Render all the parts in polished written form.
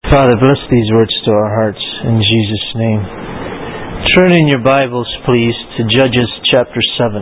Father, bless these words to our hearts in Jesus' name. Turn in your Bibles, please, to Judges chapter 7.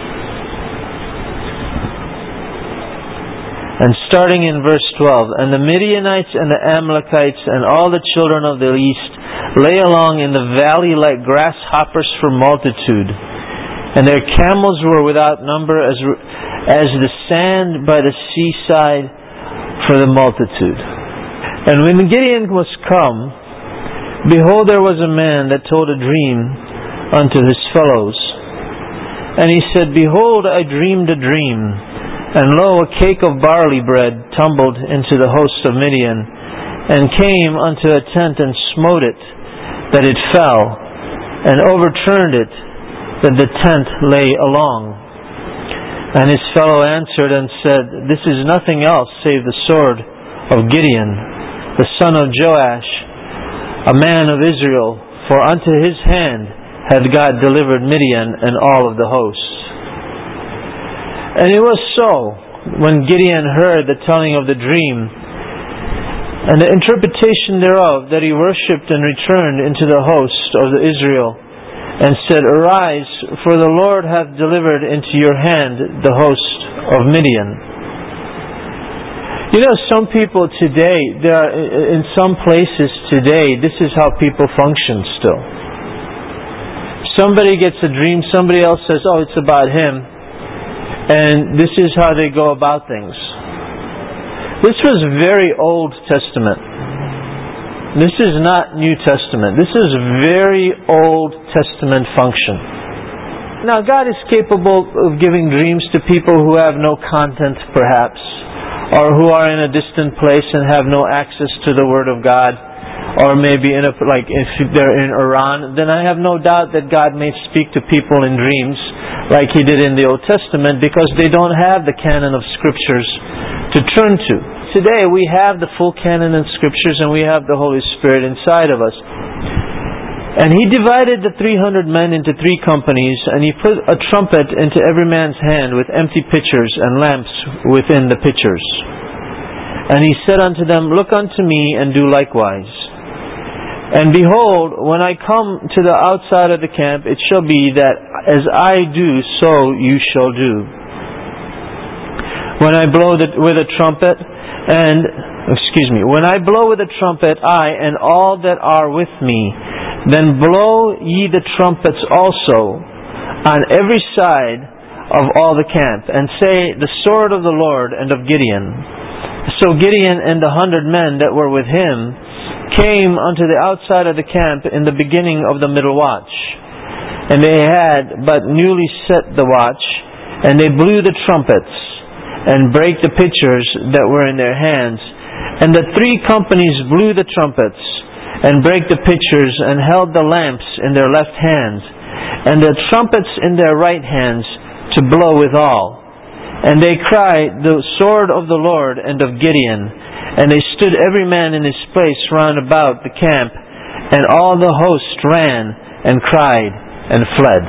And starting in verse 12, "And the Midianites and the Amalekites and all the children of the east lay along in the valley like grasshoppers for multitude. And their camels were without number as the sand by the seaside for the multitude. And when Gideon was come, behold, there was a man that told a dream unto his fellows. And he said, Behold, I dreamed a dream, and lo, a cake of barley bread tumbled into the host of Midian, and came unto a tent and smote it, that it fell, and overturned it, that the tent lay along. And his fellow answered and said, This is nothing else save the sword of Gideon, the son of Joash, a man of Israel, for unto his hand had God delivered Midian and all of the hosts. And it was so, when Gideon heard the telling of the dream, and the interpretation thereof, that he worshipped and returned into the host of Israel, and said, Arise, for the Lord hath delivered into your hand the host of Midian. You know, some people today, in some places today, this is how people function still. Somebody gets a dream, somebody else says, oh, it's about him. And this is how they go about things. This was very Old Testament. This is not New Testament. This is very Old Testament function. Now, God is capable of giving dreams to people who have no content, perhaps, or who are in a distant place and have no access to the Word of God, or maybe if they're in Iran, then I have no doubt that God may speak to people in dreams like He did in the Old Testament, because they don't have the canon of Scriptures to turn to. Today we have the full canon of Scriptures, and we have the Holy Spirit inside of us. And He divided the 300 men into 3 companies, and He put a trumpet into every man's hand with empty pitchers and lamps within the pitchers. And He said unto them, Look unto me, and do likewise. And behold, when I come to the outside of the camp, it shall be that as I do, so you shall do. When I blow with a trumpet, when I blow with a trumpet, I and all that are with me, then blow ye the trumpets also on every side of all the camp, and say, The sword of the Lord and of Gideon. So Gideon and the 100 men that were with him came unto the outside of the camp in the beginning of the middle watch. And they had but newly set the watch, and they blew the trumpets, and brake the pitchers that were in their hands. And the 3 companies blew the trumpets, and brake the pitchers, and held the lamps in their left hands, and the trumpets in their right hands, to blow withal. And they cried, The sword of the Lord and of Gideon. And they stood every man in his place round about the camp, and all the host ran, and cried, and fled.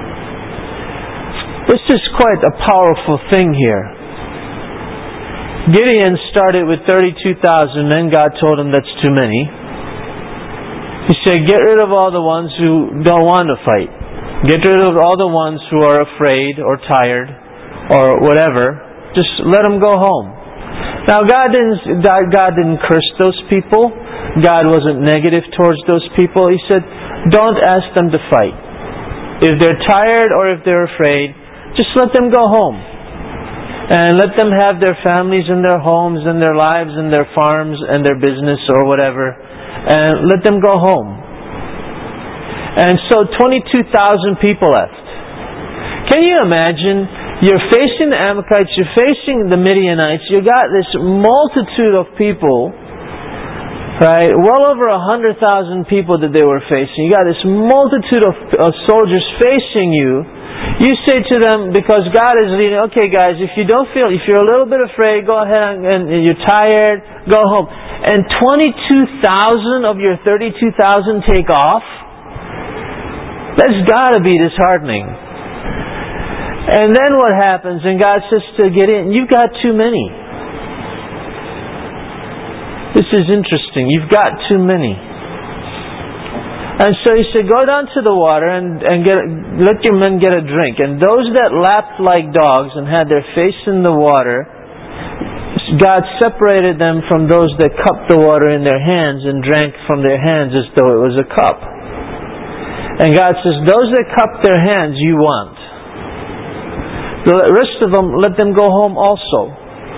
This is quite a powerful thing here. Gideon started with 32,000 men. God told him that's too many. He said, get rid of all the ones who don't want to fight. Get rid of all the ones who are afraid or tired or whatever. Just let them go home. Now, God didn't curse those people. God wasn't negative towards those people. He said, don't ask them to fight. If they're tired or if they're afraid, just let them go home. And let them have their families and their homes and their lives and their farms and their business or whatever. And let them go home. And so 22,000 people left. Can you imagine? You're facing the Amalekites, you're facing the Midianites, you got this multitude of people, right? Well over 100,000 people that they were facing. You got this multitude of soldiers facing you. You say to them, because God is leading, okay guys, if you're a little bit afraid, go ahead and you're tired, go home. And 22,000 of your 32,000 take off? That's got to be disheartening. And then what happens? And God says to Gideon, you've got too many. This is interesting. You've got too many. And so he said, go down to the water and let your men get a drink. And those that lapped like dogs and had their face in the water, God separated them from those that cupped the water in their hands and drank from their hands as though it was a cup. And God says, those that cup their hands you want. The rest of them, let them go home also.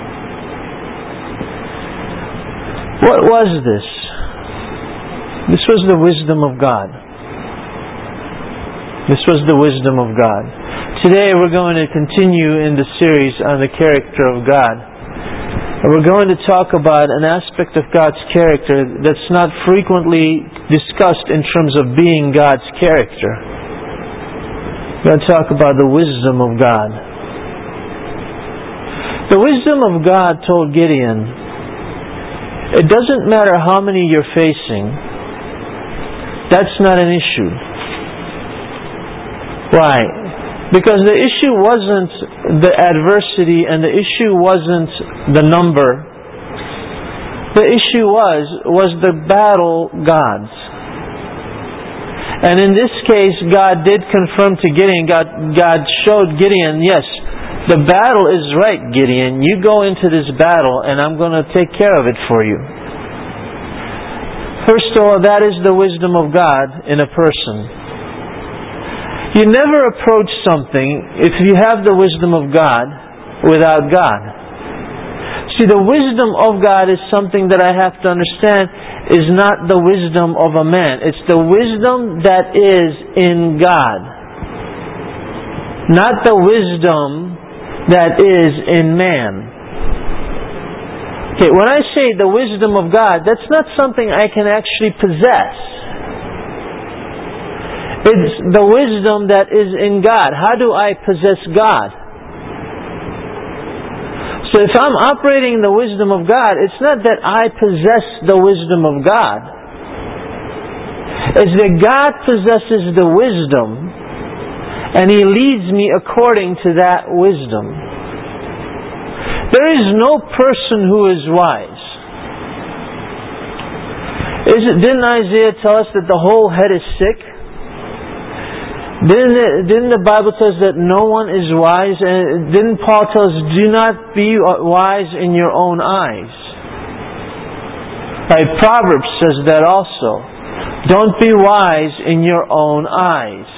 What was this? This was the wisdom of God. This was the wisdom of God. Today we're going to continue in the series on the character of God. And we're going to talk about an aspect of God's character that's not frequently discussed in terms of being God's character. We're going to talk about the wisdom of God. The wisdom of God told Gideon, it doesn't matter how many you're facing. That's not an issue. Why? Because the issue wasn't the adversity and the issue wasn't the number. The issue was the battle God's. And in this case, God did confirm to Gideon, God showed Gideon, yes, the battle is right, Gideon. You go into this battle and I'm going to take care of it for you. First of all, that is the wisdom of God in a person. You never approach something if you have the wisdom of God without God. See, the wisdom of God is something that I have to understand is not the wisdom of a man. It's the wisdom that is in God. Not the wisdom that is in man. Okay, when I say the wisdom of God, that's not something I can actually possess. It's the wisdom that is in God. How do I possess God? So if I'm operating in the wisdom of God, it's not that I possess the wisdom of God. It's that God possesses the wisdom and He leads me according to that wisdom. There is no person who is wise. Didn't Isaiah tell us that the whole head is sick? Didn't the Bible tell us that no one is wise? And didn't Paul tell us, do not be wise in your own eyes? Right, Proverbs says that also. Don't be wise in your own eyes.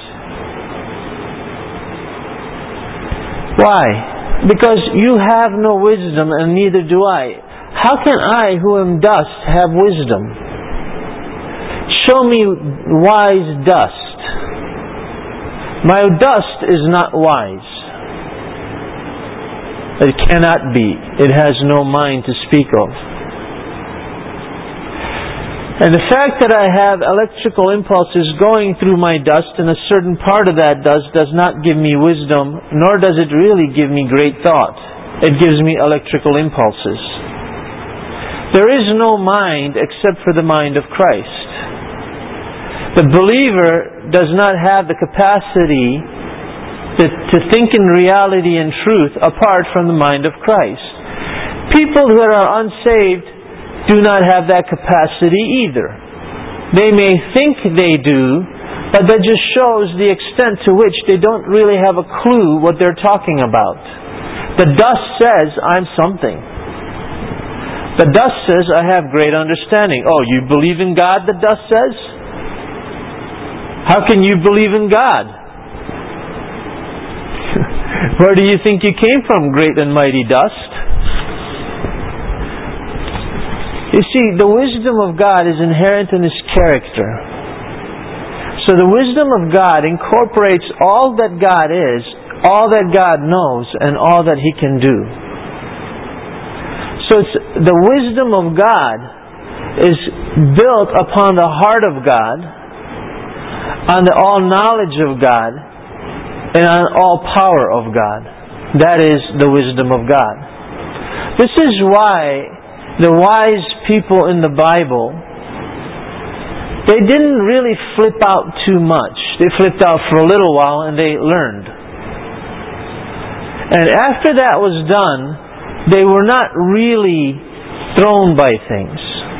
Why? Because you have no wisdom and neither do I. How can I, who am dust, have wisdom? Show me wise dust. My dust is not wise. It cannot be. It has no mind to speak of. And the fact that I have electrical impulses going through my dust and a certain part of that dust does not give me wisdom, nor does it really give me great thought. It gives me electrical impulses. There is no mind except for the mind of Christ. The believer does not have the capacity to think in reality and truth apart from the mind of Christ. People who are unsaved do not have that capacity either. They may think they do, but that just shows the extent to which they don't really have a clue what they're talking about. The dust says, I'm something. The dust says, I have great understanding. Oh, you believe in God, the dust says? How can you believe in God? Where do you think you came from, great and mighty dust? You see, the wisdom of God is inherent in His character. So the wisdom of God incorporates all that God is, all that God knows, and all that He can do. So it's the wisdom of God is built upon the heart of God, on the all knowledge of God, and on all power of God. That is the wisdom of God. This is why the wise people in the Bible, they didn't really flip out too much. They flipped out for a little while and they learned. And after that was done, they were not really thrown by things.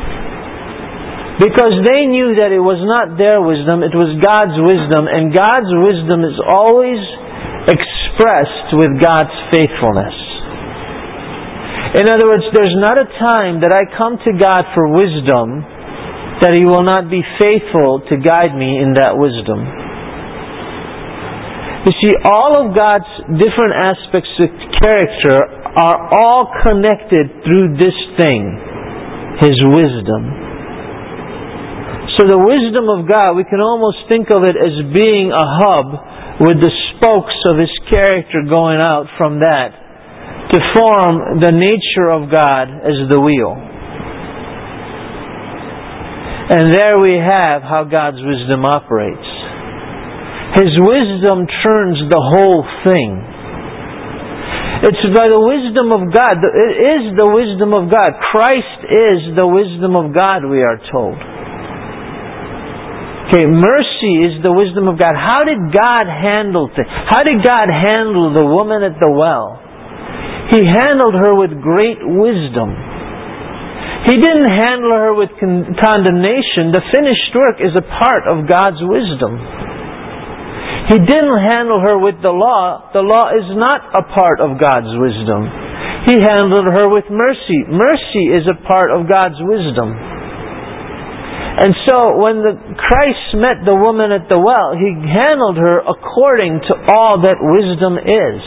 Because they knew that it was not their wisdom, it was God's wisdom, and God's wisdom is always expressed with God's faithfulness. In other words, there's not a time that I come to God for wisdom that He will not be faithful to guide me in that wisdom. You see, all of God's different aspects of character are all connected through this thing, His wisdom. So the wisdom of God, we can almost think of it as being a hub with the spokes of His character going out from that to form the nature of God as the wheel. And there we have how God's wisdom operates. His wisdom turns the whole thing. It's by the wisdom of God. It is the wisdom of God. Christ is the wisdom of God, we are told. Okay, mercy is the wisdom of God. How did God handle things? How did God handle the woman at the well? He handled her with great wisdom. He didn't handle her with condemnation. The finished work is a part of God's wisdom. He didn't handle her with the law. The law is not a part of God's wisdom. He handled her with mercy. Mercy is a part of God's wisdom. And so when Christ met the woman at the well, He handled her according to all that wisdom is.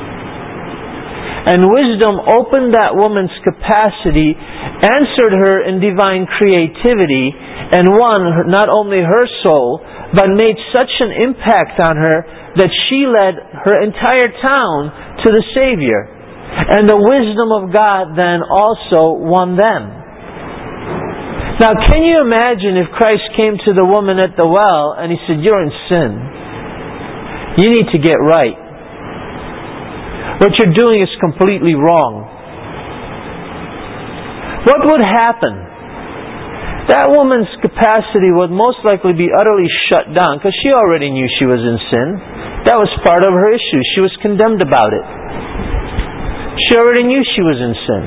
And wisdom opened that woman's capacity, answered her in divine creativity, and won not only her soul, but made such an impact on her that she led her entire town to the Savior. And the wisdom of God then also won them. Now, can you imagine if Christ came to the woman at the well and He said, "You're in sin. You need to get right. What you're doing is completely wrong." What would happen? That woman's capacity would most likely be utterly shut down because she already knew she was in sin. That was part of her issue. She was condemned about it. She already knew she was in sin.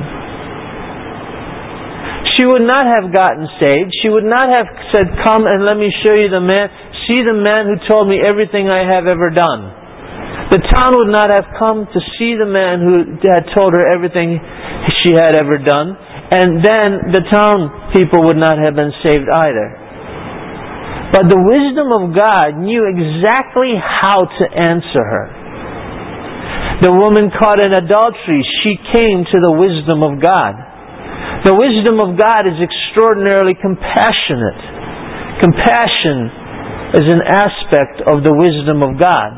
She would not have gotten saved. She would not have said, "Come and let me show you the man. See the man who told me everything I have ever done." The town would not have come to see the man who had told her everything she had ever done. And then the town people would not have been saved either. But the wisdom of God knew exactly how to answer her. The woman caught in adultery, she came to the wisdom of God. The wisdom of God is extraordinarily compassionate. Compassion is an aspect of the wisdom of God.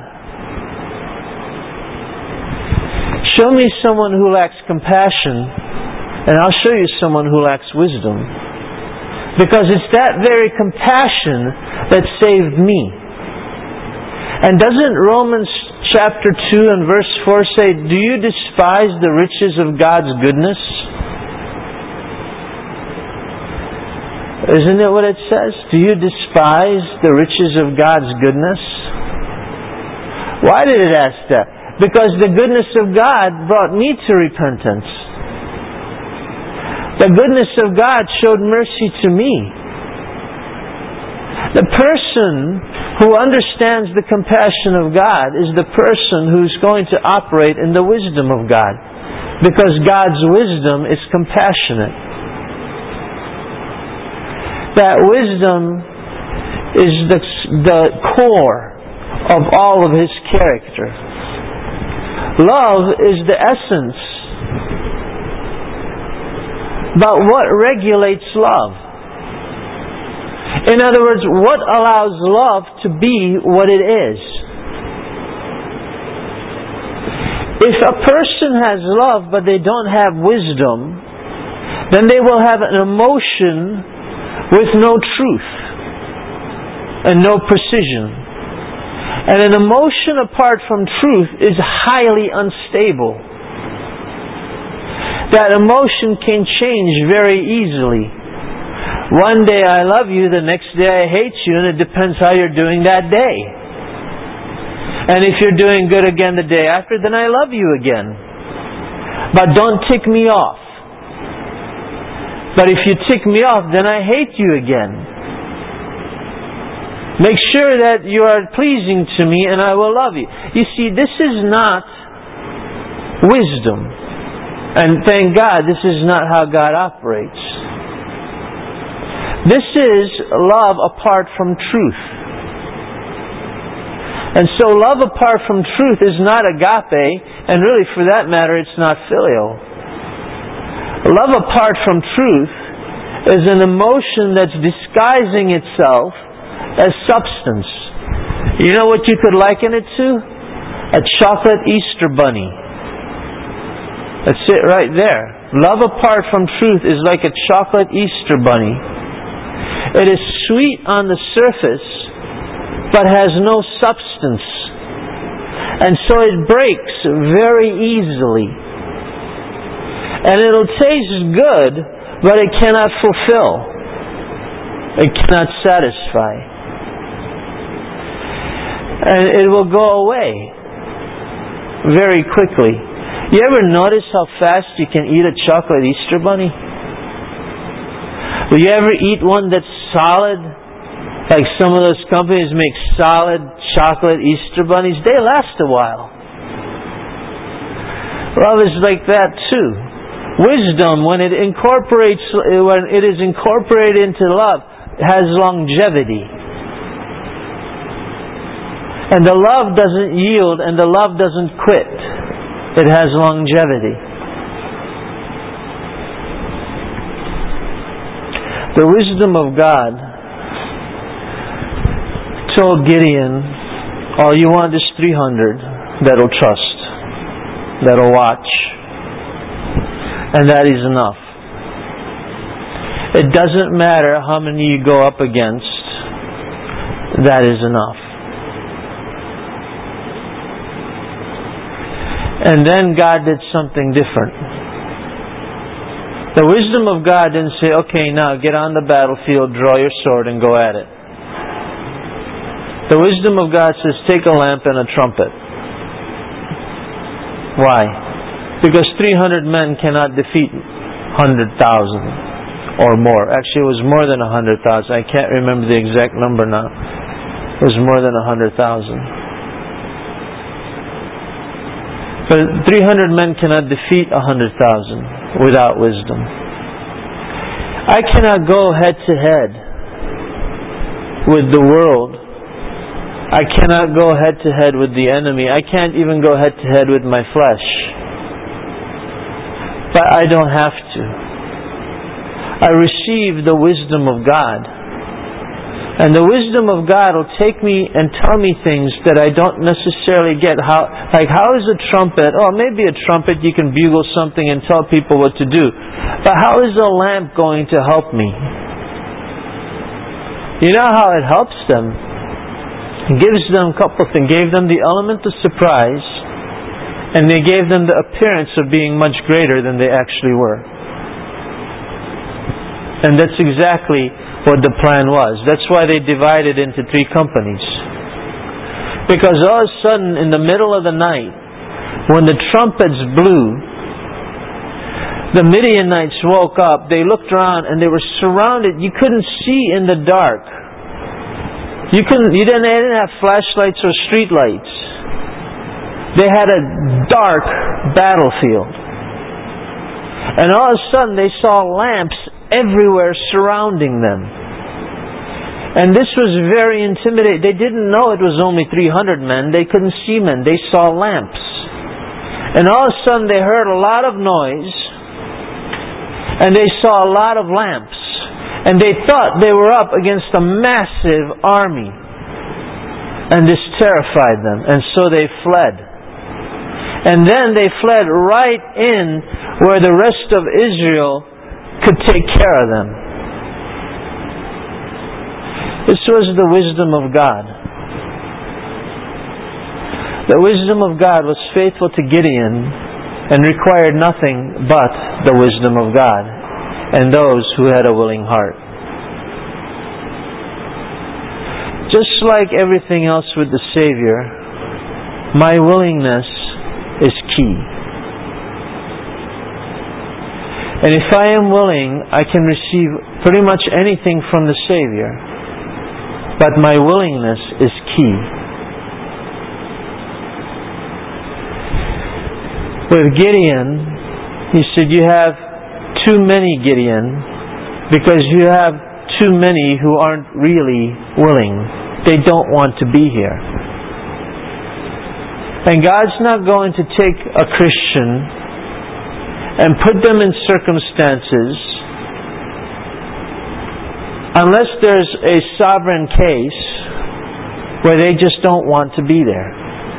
Show me someone who lacks compassion, and I'll show you someone who lacks wisdom. Because it's that very compassion that saved me. And doesn't Romans chapter 2 and verse 4 say, "Do you despise the riches of God's goodness?" Isn't it what it says? Do you despise the riches of God's goodness? Why did it ask that? Because the goodness of God brought me to repentance. The goodness of God showed mercy to me. The person who understands the compassion of God is the person who's going to operate in the wisdom of God. Because God's wisdom is compassionate. That wisdom is the core of all of His character. Love is the essence. But what regulates love? In other words, what allows love to be what it is? If a person has love but they don't have wisdom, then they will have an emotion with no truth and no precision. And an emotion apart from truth is highly unstable. That emotion can change very easily. One day I love you, the next day I hate you, and it depends how you're doing that day. And if you're doing good again the day after, then I love you again. But don't tick me off. But if you tick me off, then I hate you again. Make sure that you are pleasing to me and I will love you. You see, this is not wisdom. And thank God, this is not how God operates. This is love apart from truth. And so love apart from truth is not agape, and really for that matter, it's not filial. Love apart from truth is an emotion that's disguising itself as substance. You know what you could liken it to? A chocolate Easter bunny. That's it right there. Love apart from truth is like a chocolate Easter bunny. It is sweet on the surface, but has no substance. And so it breaks very easily. And it'll taste good, but it cannot fulfill. It cannot satisfy. And it will go away very quickly. You ever notice how fast you can eat a chocolate Easter bunny? Will you ever eat one that's solid? Like some of those companies make solid chocolate Easter bunnies. They last a while. Love is like that too. Wisdom, when it is incorporated into love, has longevity. And the love doesn't yield and the love doesn't quit. It has longevity. The wisdom of God told Gideon, all you want is 300 that'll trust, that'll watch, and that is enough. It doesn't matter how many you go up against, that is enough. And then God did something different. The wisdom of God didn't say, okay, now get on the battlefield, draw your sword, and go at it. The wisdom of God says, take a lamp and a trumpet. Why? Because 300 men cannot defeat 100,000 or more. Actually, it was more than 100,000. I can't remember the exact number now. It was more than 100,000. But 300 men cannot defeat 100,000 without wisdom. I cannot go head to head with the world. I cannot go head to head with the enemy. I can't even go head to head with my flesh. But I don't have to. I receive the wisdom of God. And the wisdom of God will take me and tell me things that I don't necessarily get. How is a trumpet? Oh, maybe a trumpet you can bugle something and tell people what to do. But how is a lamp going to help me? You know how it helps them? It gives them a couple of things. Gave them the element of surprise, and they gave them the appearance of being much greater than they actually were. And that's exactly what the plan was. That's why they divided into 3 companies. Because all of a sudden, in the middle of the night, when the trumpets blew, the Midianites woke up, they looked around, and they were surrounded. You couldn't see in the dark. They didn't have flashlights or street lights. They had a dark battlefield. And all of a sudden, they saw lamps everywhere surrounding them. And this was very intimidating. They didn't know it was only 300 men. They couldn't see men. They saw lamps. And all of a sudden they heard a lot of noise. And they saw a lot of lamps. And they thought they were up against a massive army. And this terrified them. And so they fled. And then they fled right in where the rest of Israel could take care of them. This was the wisdom of God. The wisdom of God was faithful to Gideon and required nothing but the wisdom of God and those who had a willing heart. Just like everything else with the Savior, my willingness is key. And if I am willing, I can receive pretty much anything from the Savior. But my willingness is key. With Gideon, he said, you have too many, Gideon, because you have too many who aren't really willing. They don't want to be here. And God's not going to take a Christian and put them in circumstances unless there's a sovereign case where they just don't want to be there.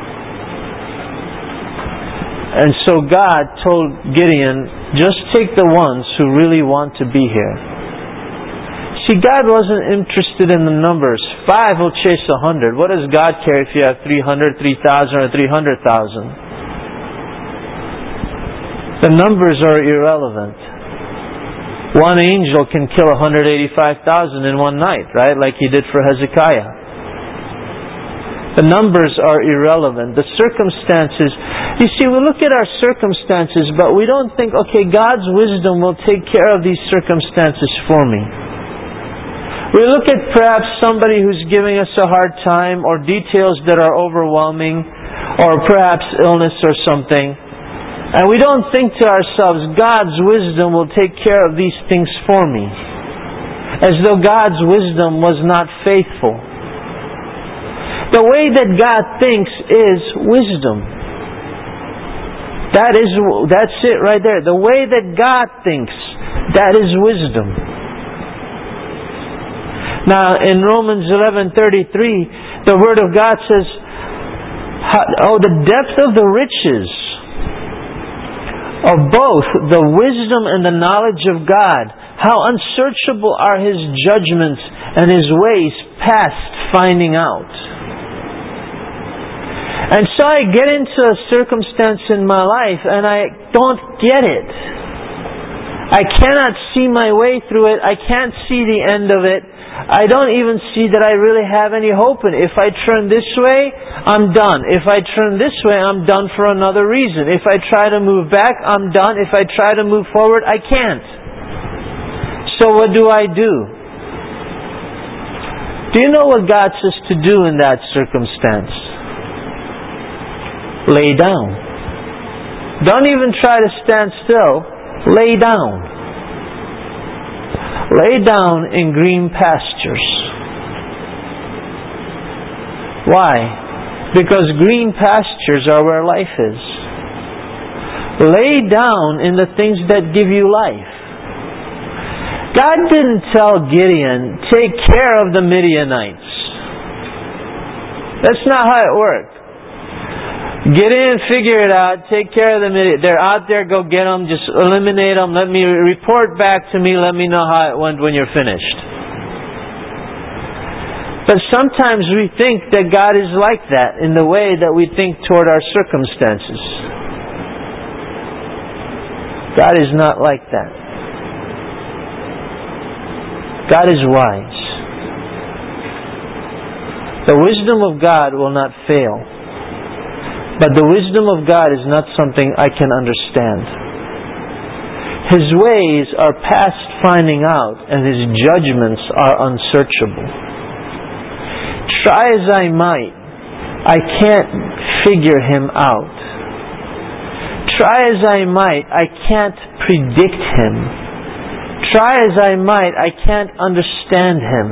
And so God told Gideon, just take the ones who really want to be here. See, God wasn't interested in the numbers. 5 will chase 100. What does God care if you have 300, 3,000, or 300,000? The numbers are irrelevant. One angel can kill 185,000 in one night, right? Like he did for Hezekiah. The numbers are irrelevant. The circumstances, you see, we look at our circumstances, but we don't think, okay, God's wisdom will take care of these circumstances for me. We look at perhaps somebody who's giving us a hard time, or details that are overwhelming, or perhaps illness or something. And we don't think to ourselves, God's wisdom will take care of these things for me. As though God's wisdom was not faithful. The way that God thinks is wisdom. That's it right there. The way that God thinks, that is wisdom. Now in Romans 11:33, the Word of God says, oh, the depth of the riches of both the wisdom and the knowledge of God. How unsearchable are His judgments and His ways past finding out. And so I get into a circumstance in my life and I don't get it. I cannot see my way through it. I can't see the end of it. I don't even see that I really have any hope in it. If I turn this way, I'm done. If I turn this way, I'm done for another reason. If I try to move back, I'm done. If I try to move forward, I can't. So what do? Do you know what God says to do in that circumstance? Lay down. Don't even try to stand still. Lay down. Lay down in green pastures. Why? Because green pastures are where life is. Lay down in the things that give you life. God didn't tell Gideon, take care of the Midianites. That's not how it worked. Get in, figure it out, take care of them. They're out there, go get them, just eliminate them, let me report back to me, let me know how it went when you're finished. But sometimes we think that God is like that in the way that we think toward our circumstances. God is not like that. God is wise. The wisdom of God will not fail. But the wisdom of God is not something I can understand. His ways are past finding out, and His judgments are unsearchable. Try as I might, I can't figure Him out. Try as I might, I can't predict Him. Try as I might, I can't understand Him.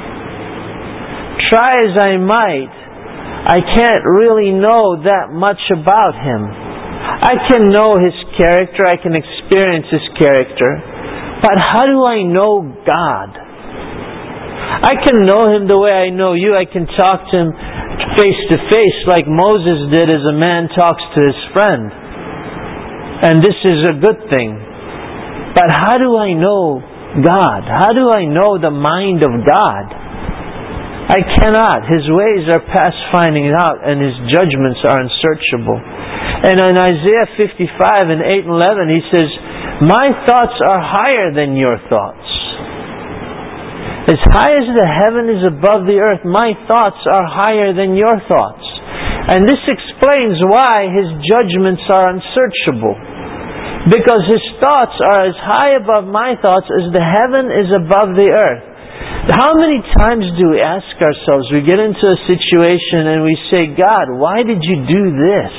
Try as I might, I can't really know that much about Him. I can know His character, I can experience His character, but how do I know God? I can know Him the way I know you. I can talk to Him face to face like Moses did as a man talks to his friend. And this is a good thing. But how do I know God? How do I know the mind of God? I cannot. His ways are past finding out, and His judgments are unsearchable. And in Isaiah 55 and 8 and 11, He says, my thoughts are higher than your thoughts. As high as the heaven is above the earth, my thoughts are higher than your thoughts. And this explains why His judgments are unsearchable. Because His thoughts are as high above my thoughts as the heaven is above the earth. How many times do we ask ourselves, we get into a situation and we say, God, why did you do this?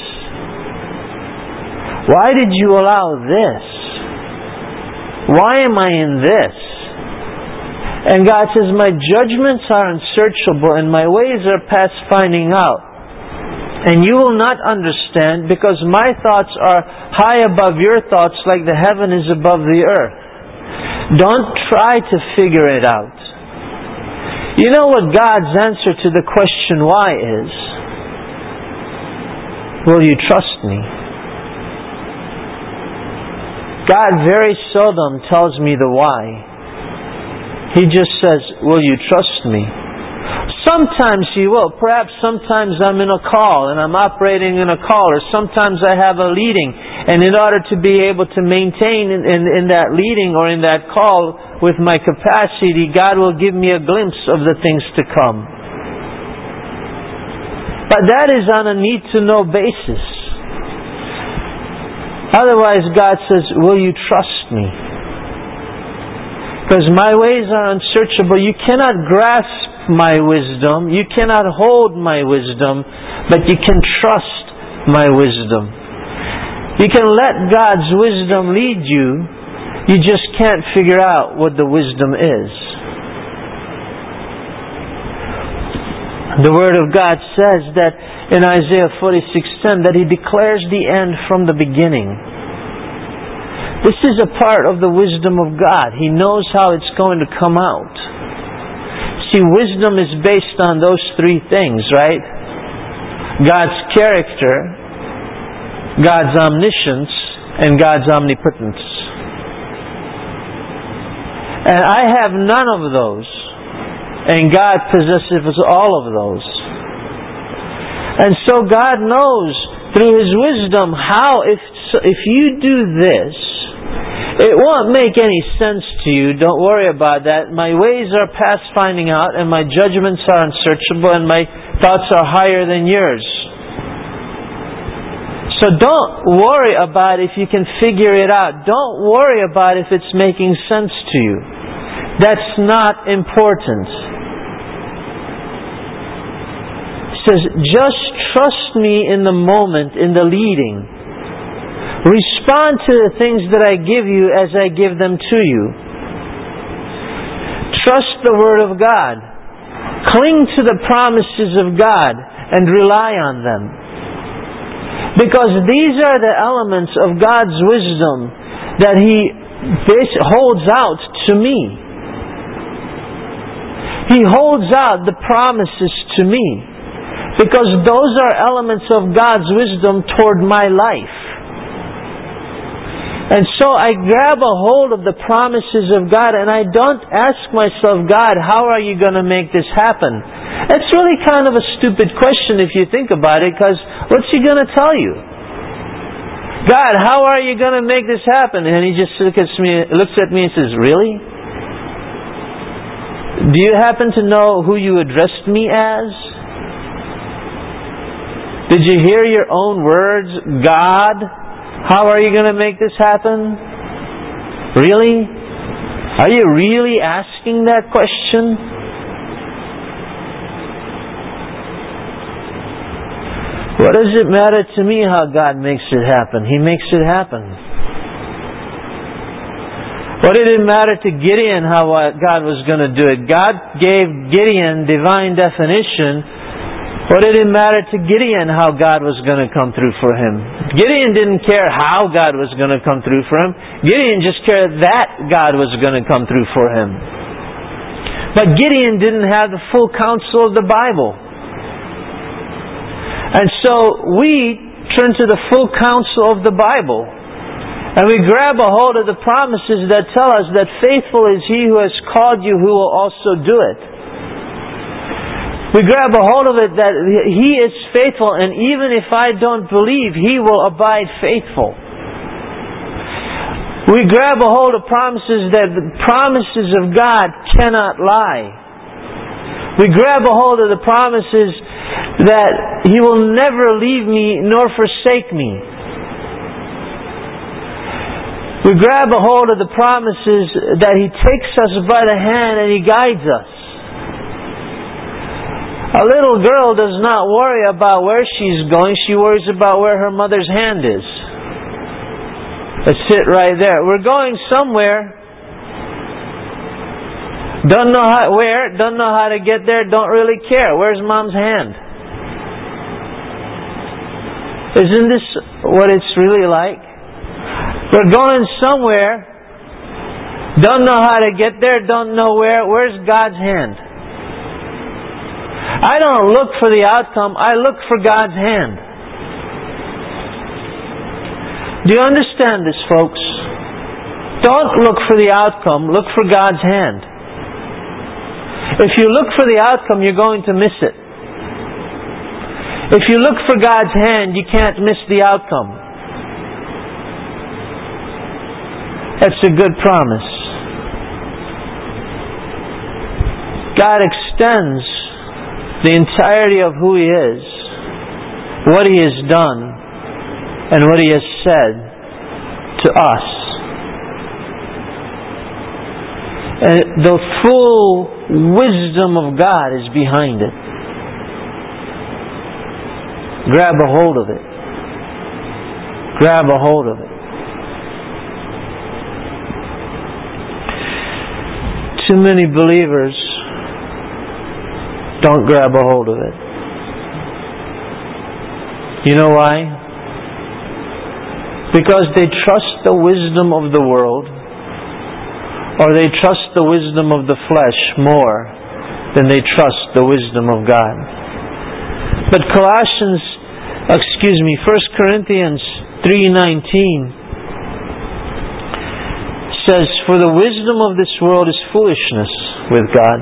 Why did you allow this? Why am I in this? And God says, my judgments are unsearchable and my ways are past finding out. And you will not understand because my thoughts are high above your thoughts like the heaven is above the earth. Don't try to figure it out. You know what God's answer to the question why is? Will you trust me? God very seldom tells me the why. He just says, will you trust me? Sometimes He will. Perhaps sometimes I'm in a call and I'm operating in a call, or sometimes I have a leading, and in order to be able to maintain in that leading or in that call with my capacity, God will give me a glimpse of the things to come. But that is on a need-to-know basis. Otherwise, God says, will you trust me? Because my ways are unsearchable. You cannot grasp my wisdom. You cannot hold my wisdom, but you can trust my wisdom. You can let God's wisdom lead you. You just can't figure out what the wisdom is. The Word of God says that in Isaiah 46:10 that He declares the end from the beginning. This is a part of the wisdom of God. He knows how it's going to come out. See, wisdom is based on those three things, right? God's character, God's omniscience, and God's omnipotence. And I have none of those. And God possesses all of those. And so God knows through His wisdom how if you do this, it won't make any sense to you. Don't worry about that. My ways are past finding out, and my judgments are unsearchable, and my thoughts are higher than yours. So don't worry about if you can figure it out. Don't worry about if it's making sense to you. That's not important. It says, just trust me in the moment, in the leading. Respond to the things that I give you as I give them to you. Trust the Word of God. Cling to the promises of God and rely on them. Because these are the elements of God's wisdom that He holds out to me. He holds out the promises to me. Because those are elements of God's wisdom toward my life. And so I grab a hold of the promises of God and I don't ask myself, God, how are you going to make this happen? It's really kind of a stupid question if you think about it, because what's He going to tell you? God, how are you going to make this happen? And He just looks at me and says, really? Do you happen to know who you addressed me as? Did you hear your own words? God? How are you going to make this happen? Really? Are you really asking that question? What does it matter to me how God makes it happen? He makes it happen. What did it matter to Gideon how God was going to do it? God gave Gideon divine definition. What did it matter to Gideon how God was going to come through for him? Gideon didn't care how God was going to come through for him. Gideon just cared that God was going to come through for him. But Gideon didn't have the full counsel of the Bible. And so we turn to the full counsel of the Bible. And we grab a hold of the promises that tell us that faithful is He who has called you, who will also do it. We grab a hold of it that He is faithful, and even if I don't believe, He will abide faithful. We grab a hold of promises that the promises of God cannot lie. We grab a hold of the promises that He will never leave me nor forsake me. We grab a hold of the promises that He takes us by the hand and He guides us. A little girl does not worry about where she's going. She worries about where her mother's hand is. Let's sit right there. We're going somewhere. Don't know where, don't know how to get there, don't really care. Where's Mom's hand? Isn't this what it's really like? We're going somewhere, don't know how to get there, don't know where. Where's God's hand? I don't look for the outcome, I look for God's hand. Do you understand this, folks? Don't look for the outcome, look for God's hand. If you look for the outcome, you're going to miss it. If you look for God's hand, you can't miss the outcome. That's a good promise. God extends the entirety of who He is, what He has done, and what He has said to us. And the full wisdom of God is behind it. Grab a hold of it. Grab a hold of it. Too many believers don't grab a hold of it. You know why? Because they trust the wisdom of the world, or they trust the wisdom of the flesh more than they trust the wisdom of God. But 1 Corinthians 3:19 says, "For the wisdom of this world is foolishness with God."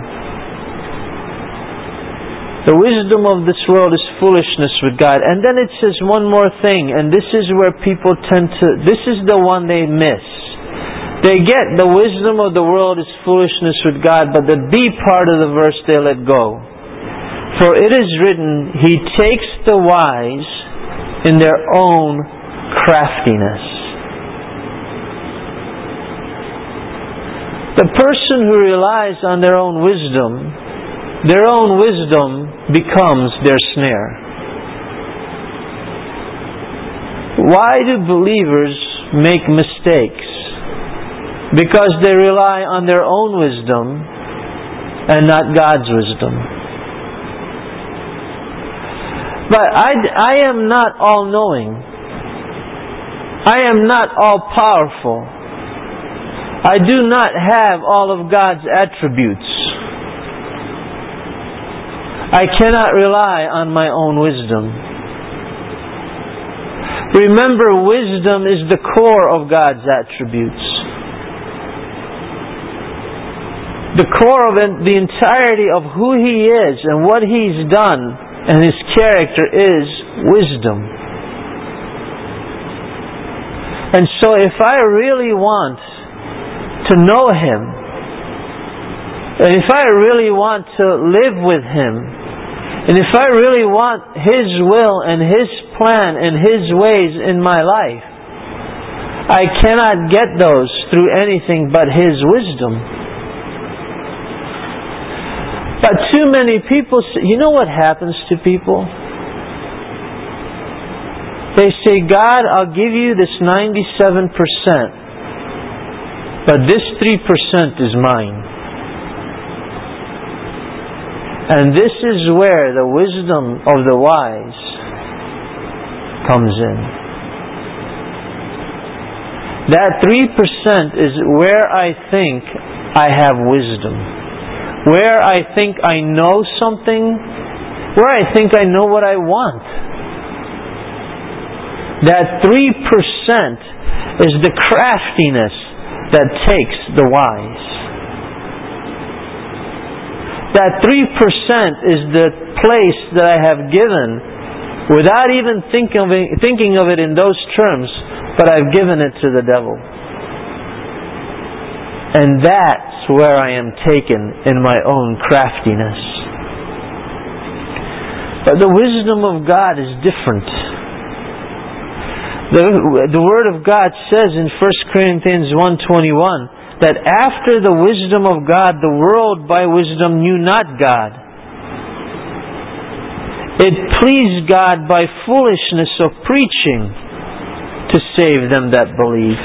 The wisdom of this world is foolishness with God. And then it says one more thing, and this is where people this is the one they miss. They get the wisdom of the world is foolishness with God, but the B part of the verse they let go. For it is written, He takes the wise in their own craftiness. The person who relies on their own wisdom becomes their snare. Why do believers make mistakes? Because they rely on their own wisdom and not God's wisdom. But I am not all-knowing. I am not all-powerful. I do not have all of God's attributes. I cannot rely on my own wisdom. Remember, wisdom is the core of God's attributes. The core of the entirety of who He is and what He's done and His character is wisdom. And so if I really want to know Him, and if I really want to live with Him, and if I really want His will and His plan and His ways in my life, I cannot get those through anything but His wisdom. But too many people, you know what happens to people? They say, God, I'll give you this 97%, but this 3% is mine. And this is where the wisdom of the wise comes in. That 3% is where I think I have wisdom. Where I think I know something. Where I think I know what I want. That 3% is the craftiness that takes the wise. That 3% is the place that I have given without even thinking of it in those terms, but I've given it to the devil. And that's where I am taken in my own craftiness. But the wisdom of God is different. The Word of God says in 1 Corinthians 1:21 that after the wisdom of God, the world by wisdom knew not God. It pleased God by foolishness of preaching to save them that believe.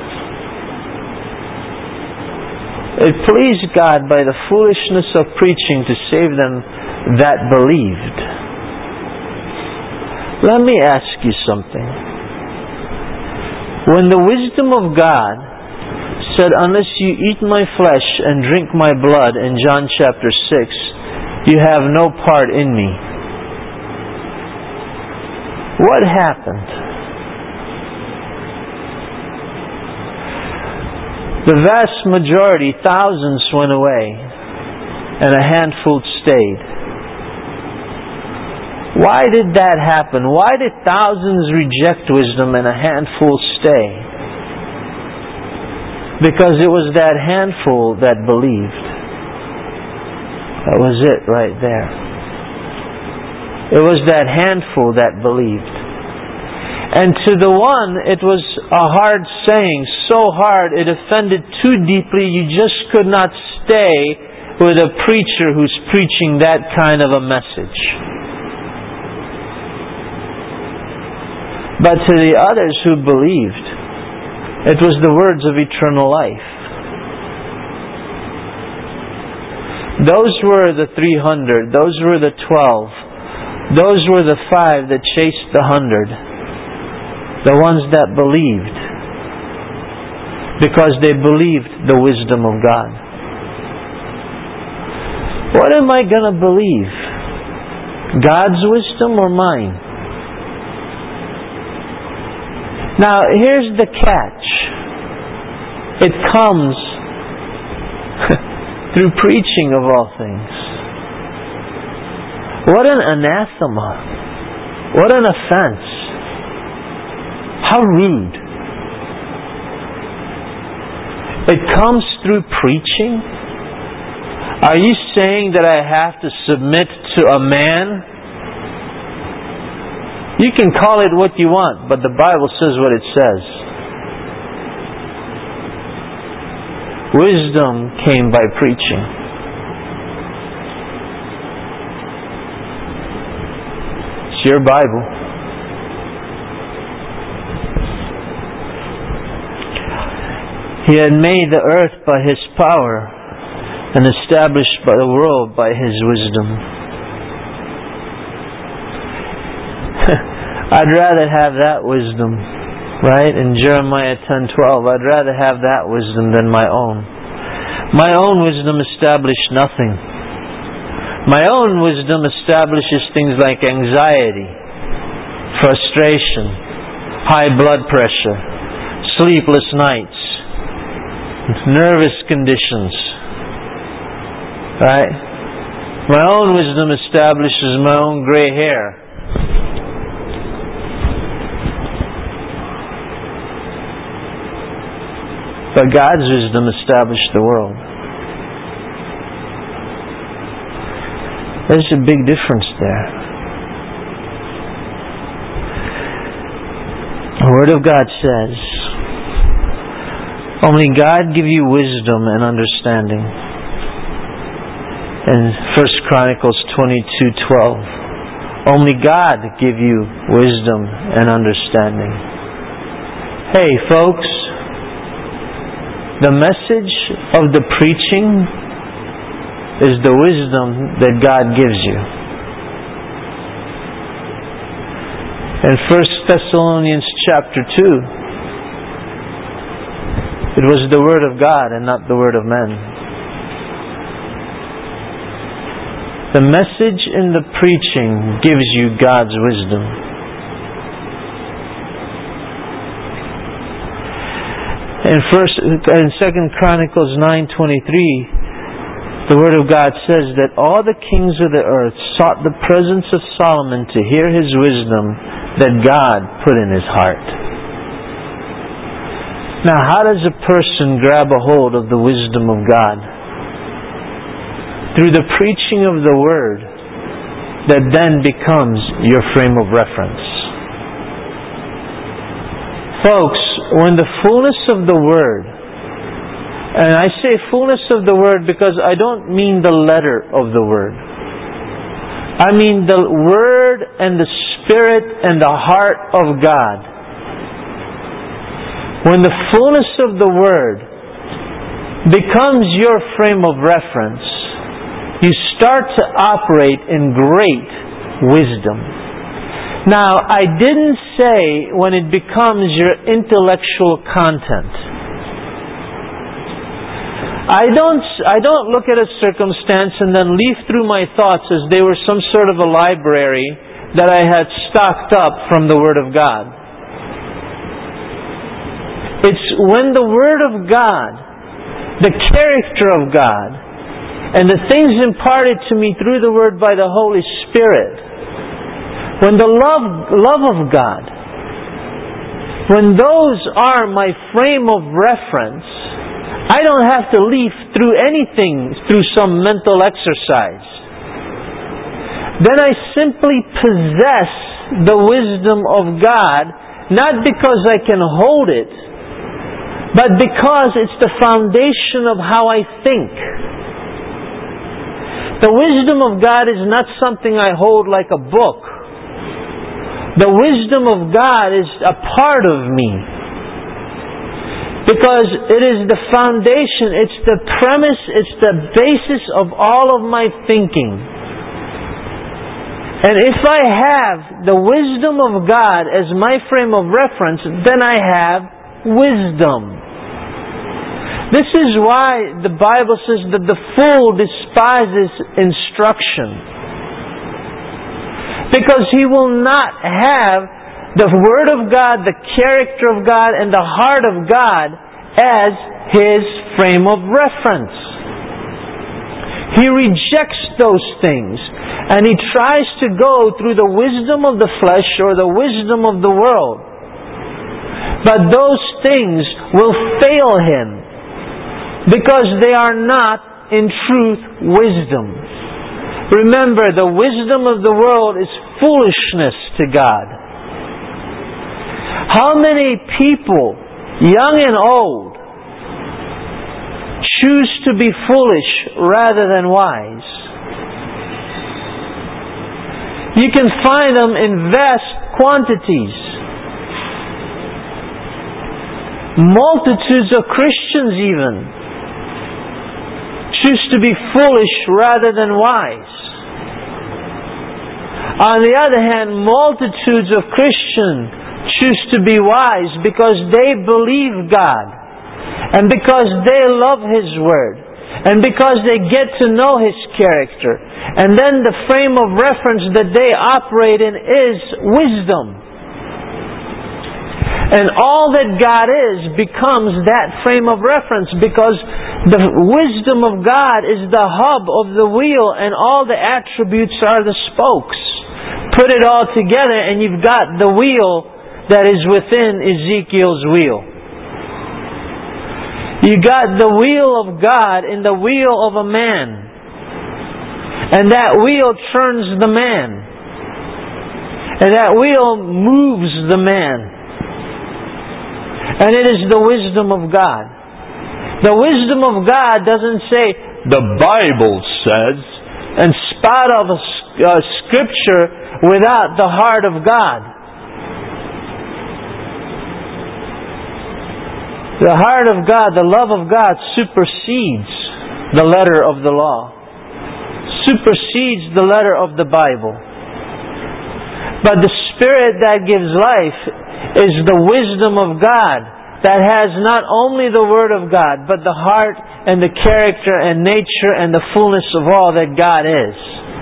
It pleased God by the foolishness of preaching to save them that believed. Let me ask you something. When the wisdom of God said, unless you eat my flesh and drink my blood in John chapter 6, you have no part in me. What happened? The vast majority, thousands, went away, and a handful stayed. Why did that happen? Why did thousands reject wisdom and a handful stay? Because it was that handful that believed. That was it right there. It was that handful that believed. And to the one, it was a hard saying, so hard it offended too deeply, you just could not stay with a preacher who's preaching that kind of a message. But to the others who believed, it was the words of eternal life. Those were the 300, those were the 12, those were the 5 that chased the 100, the ones that believed, because they believed the wisdom of God. What am I going to believe? God's wisdom or mine? Now, here's the catch. It comes through preaching of all things. What an anathema. What an offense. How rude. It comes through preaching? Are you saying that I have to submit to a man? You can call it what you want, but the Bible says what it says. Wisdom came by preaching. It's your Bible. He had made the earth by His power and established by the world by His wisdom. I'd rather have that wisdom, right? In Jeremiah 10:12, I'd rather have that wisdom than my own. My own wisdom established nothing. My own wisdom establishes things like anxiety, frustration, high blood pressure, sleepless nights, nervous conditions, right? My own wisdom establishes my own gray hair. But God's wisdom established the world. There's a big difference there. The Word of God says, only God give you wisdom and understanding. In 1 Chronicles 22:12, only God give you wisdom and understanding. Hey folks, the message of the preaching is the wisdom that God gives you. In 1 Thessalonians chapter 2, it was the Word of God and not the word of men. The message in the preaching gives you God's wisdom. In 2 Chronicles 9:23, the Word of God says that all the kings of the earth sought the presence of Solomon to hear his wisdom that God put in his heart. Now, how does a person grab a hold of the wisdom of God? Through the preaching of the Word that then becomes your frame of reference. Folks, when the fullness of the Word, and I say fullness of the Word because I don't mean the letter of the Word. I mean the Word and the Spirit and the heart of God. When the fullness of the Word becomes your frame of reference, you start to operate in great wisdom. Now, I didn't say when it becomes your intellectual content. I don't look at a circumstance and then leaf through my thoughts as they were some sort of a library that I had stocked up from the Word of God. It's when the Word of God, the character of God, and the things imparted to me through the Word by the Holy Spirit, when the love of God, when those are my frame of reference, I don't have to leaf through anything through some mental exercise. Then I simply possess the wisdom of God, not because I can hold it, but because it's the foundation of how I think. The wisdom of God is not something I hold like a book. The wisdom of God is a part of me. Because it is the foundation, it's the premise, it's the basis of all of my thinking. And if I have the wisdom of God as my frame of reference, then I have wisdom. This is why the Bible says that the fool despises instruction. Because he will not have the Word of God, the character of God, and the heart of God as his frame of reference. He rejects those things, and he tries to go through the wisdom of the flesh or the wisdom of the world. But those things will fail him, because they are not, in truth, wisdom. Remember, the wisdom of the world is foolishness to God. How many people, young and old, choose to be foolish rather than wise? You can find them in vast quantities. Multitudes of Christians even choose to be foolish rather than wise. On the other hand, multitudes of Christians choose to be wise because they believe God, and because they love His Word, and because they get to know His character. And then the frame of reference that they operate in is wisdom. And all that God is becomes that frame of reference, because the wisdom of God is the hub of the wheel, and all the attributes are the spokes. Put it all together and you've got the wheel that is within Ezekiel's wheel. You got the wheel of God in the wheel of a man. And that wheel turns the man. And that wheel moves the man. And it is the wisdom of God. The wisdom of God doesn't say, the Bible says, and spout out a scripture without the heart of God. The heart of God, the love of God supersedes the letter of the law. Supersedes the letter of the Bible. But the Spirit that gives life is the wisdom of God that has not only the Word of God, but the heart and the character and nature and the fullness of all that God is.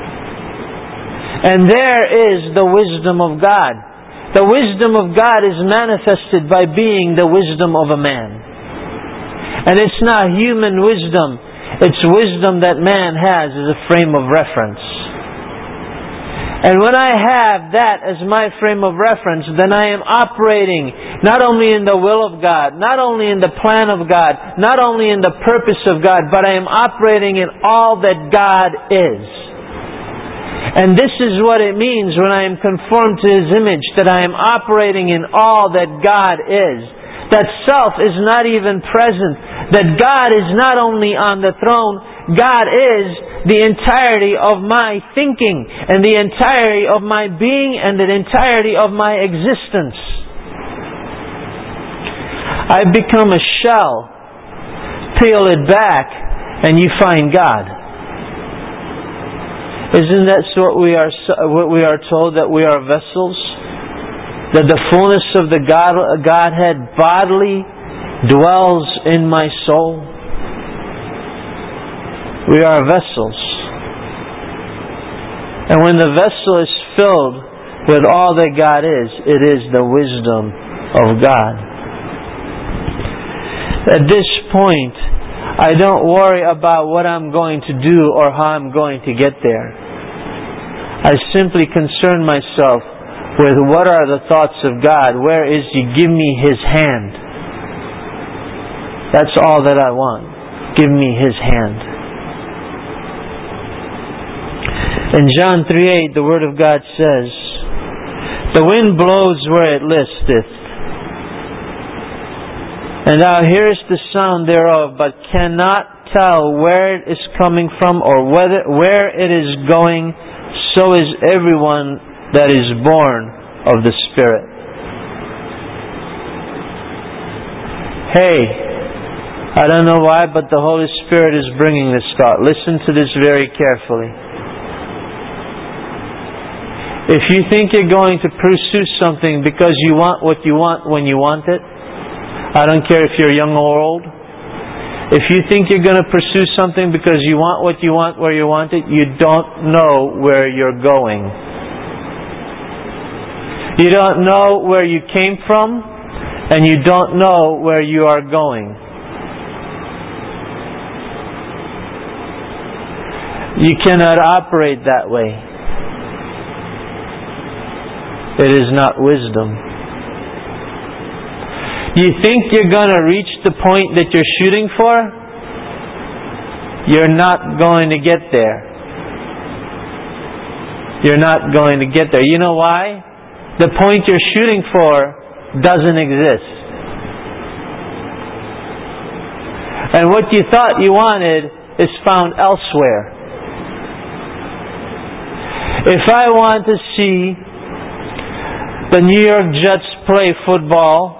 And there is the wisdom of God. The wisdom of God is manifested by being the wisdom of a man. And it's not human wisdom. It's wisdom that man has as a frame of reference. And when I have that as my frame of reference, then I am operating not only in the will of God, not only in the plan of God, not only in the purpose of God, but I am operating in all that God is. And this is what it means when I am conformed to His image, that I am operating in all that God is. That self is not even present. That God is not only on the throne, God is the entirety of my thinking, and the entirety of my being, and the entirety of my existence. I become a shell. Peel it back, and you find God. Isn't that what we are told, that we are vessels? That the fullness of the Godhead bodily dwells in my soul? We are vessels. And when the vessel is filled with all that God is, it is the wisdom of God. At this point, I don't worry about what I'm going to do or how I'm going to get there. I simply concern myself with what are the thoughts of God. Where is He? Give me His hand. That's all that I want. Give me His hand. In John 3:8, the Word of God says, "The wind blows where it listeth, and thou hearest the sound thereof, but cannot tell where it is coming from or where it is going. So is everyone that is born of the Spirit." Hey, I don't know why, but the Holy Spirit is bringing this thought. Listen to this very carefully. If you think you're going to pursue something because you want what you want when you want it, I don't care if you're young or old. If you think you're going to pursue something because you want what you want where you want it, you don't know where you're going. You don't know where you came from, and you don't know where you are going. You cannot operate that way. It is not wisdom. You think you're going to reach the point that you're shooting for? You're not going to get there. You're not going to get there. You know why? The point you're shooting for doesn't exist. And what you thought you wanted is found elsewhere. If I want to see the New York Jets play football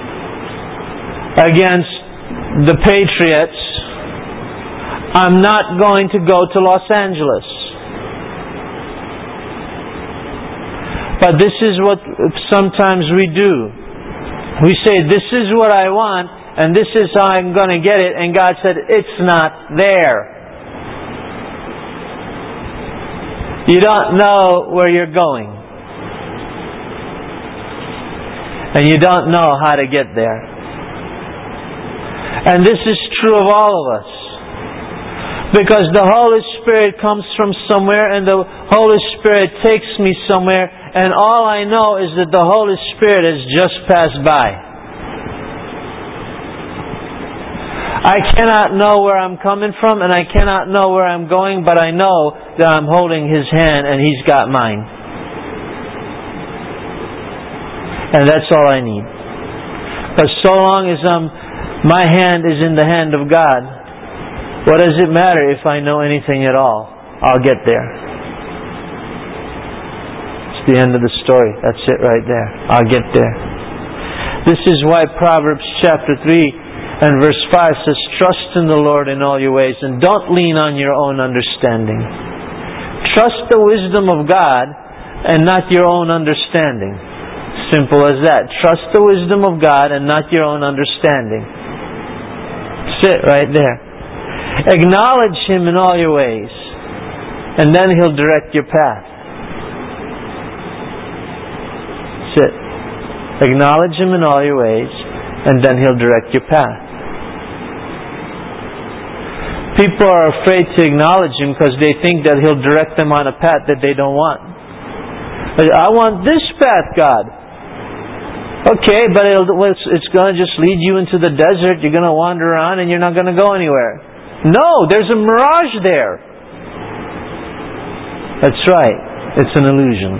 against the Patriots, I'm not going to go to Los Angeles. But this is what sometimes we do. We say, this is what I want, and this is how I'm going to get it, and God said, it's not there. You don't know where you're going. And you don't know how to get there. And this is true of all of us. Because the Holy Spirit comes from somewhere, and the Holy Spirit takes me somewhere, and all I know is that the Holy Spirit has just passed by. I cannot know where I'm coming from, and I cannot know where I'm going, but I know that I'm holding His hand, and He's got mine. And that's all I need. But so long as my hand is in the hand of God, what does it matter if I know anything at all? I'll get there. It's the end of the story. That's it right there. I'll get there. This is why Proverbs chapter 3 and verse 5 says, trust in the Lord in all your ways, and don't lean on your own understanding. Trust the wisdom of God and not your own understanding. Simple as that. Trust the wisdom of God and not your own understanding. Sit right there. Acknowledge Him in all your ways, and then He'll direct your path. Sit. Acknowledge Him in all your ways, and then He'll direct your path. People are afraid to acknowledge Him because they think that He'll direct them on a path that they don't want. I want this path, God. Okay, but it's going to just lead you into the desert. You're going to wander around and you're not going to go anywhere. No, there's a mirage there. That's right. It's an illusion.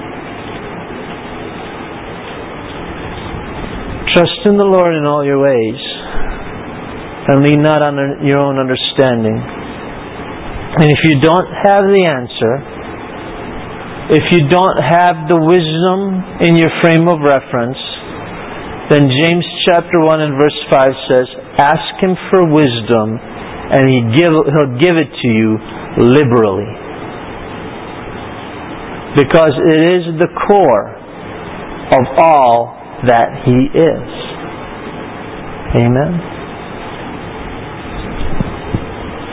Trust in the Lord in all your ways, and lean not on your own understanding. And if you don't have the answer, if you don't have the wisdom in your frame of reference, then James chapter 1 and verse 5 says, ask Him for wisdom, and He'll give it to you liberally. Because it is the core of all that He is. Amen.